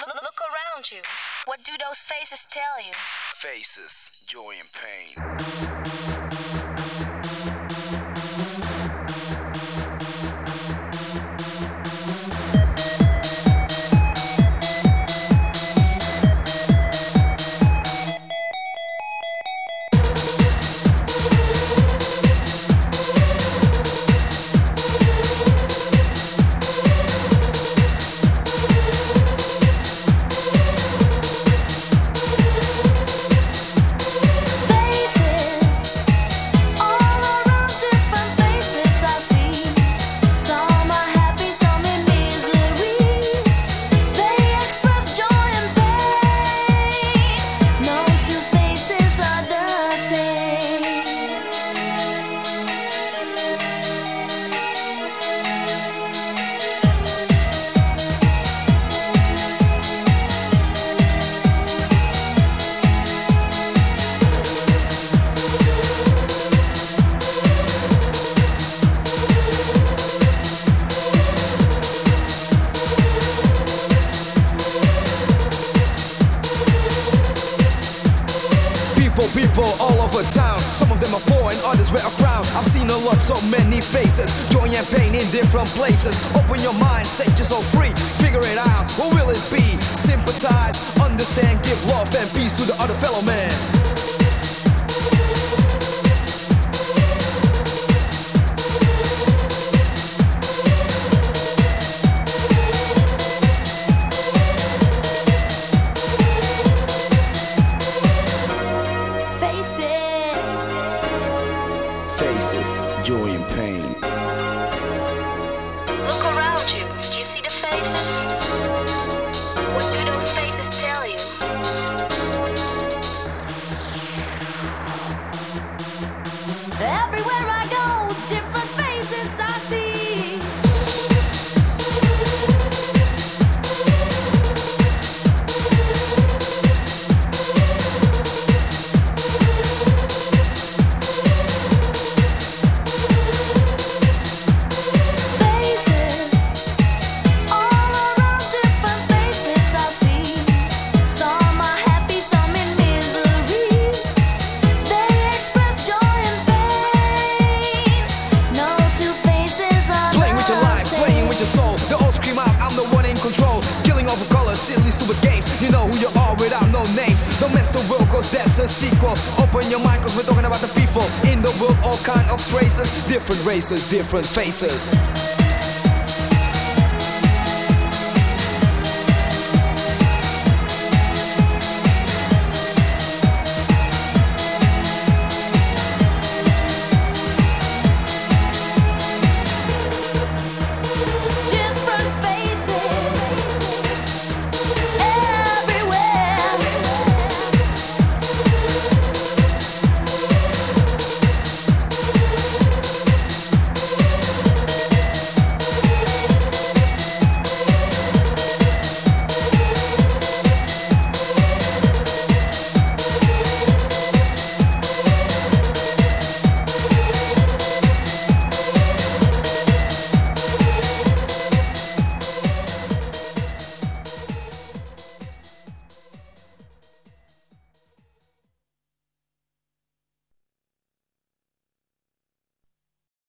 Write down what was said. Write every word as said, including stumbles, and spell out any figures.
Look, look around you. What do those faces tell you? Faces, joy and pain. People all over town, some of them are poor and others wear a crown. I've seen a lot, so many faces, joy and pain in different places. Open your mind, set yourself free, figure it out, what will it be? Sympathize, understand, give love and peace to the other fellow man. Faces, joy and pain. Look around you. Do you see the faces? What do those faces tell you? Everywhere I go, different faces I see. Killing over colors, silly stupid games. You know who you are without no names. Don't mess the world cause that's a sequel. Open your mind cause we're talking about the people in the world, all kind of traces, different races, different faces.